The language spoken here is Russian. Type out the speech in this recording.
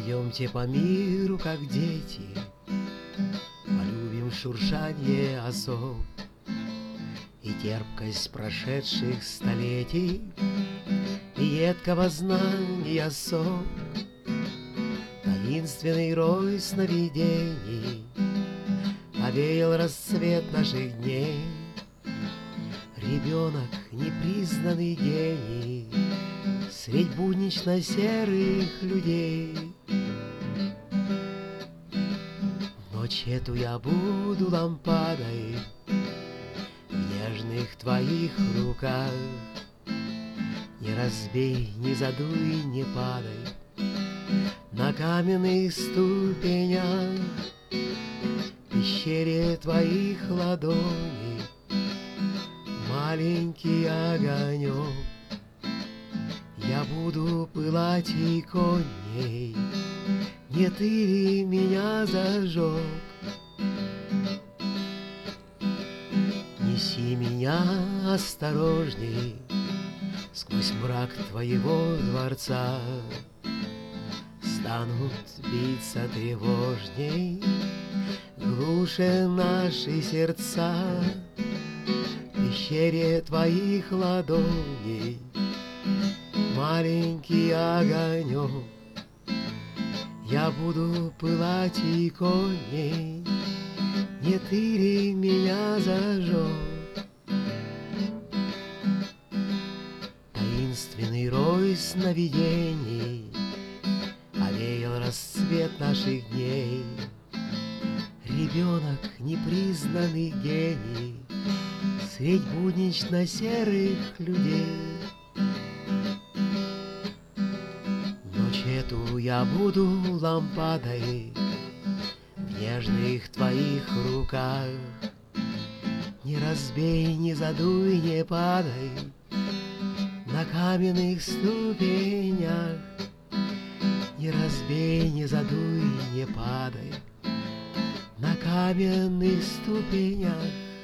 Пойдемте по миру, как дети, полюбим шуршанье осок и терпкость прошедших столетий, и едкого знания сок, таинственный рой сновидений овеял расцвет наших дней. Ребенок — непризнанный гений средь буднично серых людей. В ночь эту я буду лампадой в нежных твоих руках. Не разбей, не задуй, не падай на каменных ступенях. В пещере твоих ладоней маленький огонек. Я буду пылать иконей, не ты ли меня зажег? Неси меня осторожней сквозь мрак твоего дворца. Станут биться тревожней глуше наши сердца. В пещере твоих ладоней маленький огонек. Я буду пылать иконей, не ты ли меня зажег? Таинственный рой сновидений овеял расцвет наших дней. Ребенок — непризнанный гений средь буднично серых людей. Ночь эту я буду лампадой в нежных твоих руках. Не разбей, не задуй, не падай на каменных ступенях. Не разбей, не задуй, не падай на каменных ступенях.